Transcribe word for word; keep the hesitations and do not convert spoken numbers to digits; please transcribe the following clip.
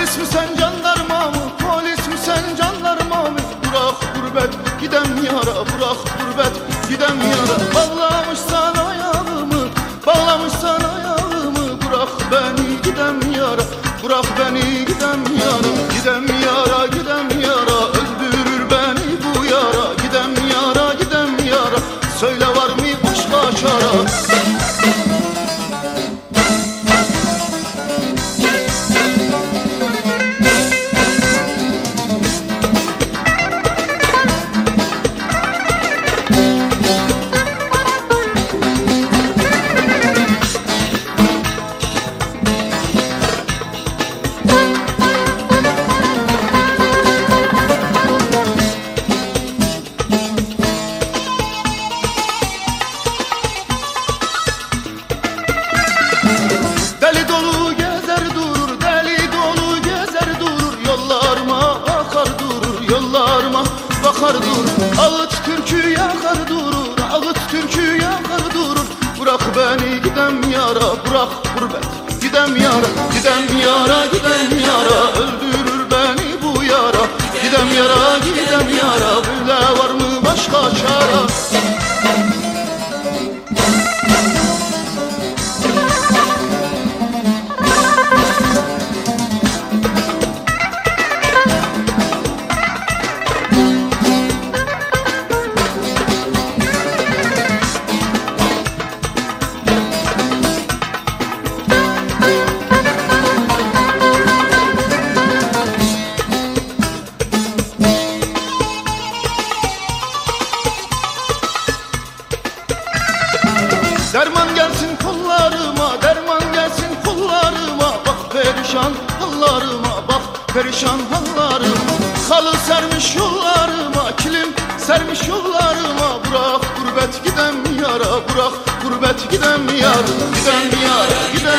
Polis mi sen jandarma mı? Polis mi sen jandarma mı? Bırak gurbet gidem yara, bırak gurbet gidem yara. Bağlamışsan ayağımı, bağlamışsan ayağımı, bırak beni gidem yara, bırak beni gidem yara. Gidem yara, gidem yara, öldürür beni bu yara. Gidem yara, gidem yara, söyle var mı başka çare? Deli dolu gezer durur, deli dolu gezer durur, yollarıma akar durur, yollarıma bakar durur. Ağıt türkü yakar durur, ağıt türkü yakar durur. Bırak beni gidem yara, bırak gurbet gidem yara. Gidem yara, gidem yara, öldürür beni bu yara. Gidem yara, gidem yara, böyle var mı başka çare? Derman gelsin kollarıma, derman gelsin kollarıma. Bak perişan hallarıma, bak perişan hallarıma. Halı sermiş yollarıma, kilim sermiş yollarıma. Bırak gurbet gidem yara, bırak gurbet gidem yara. Gidem yara, gidem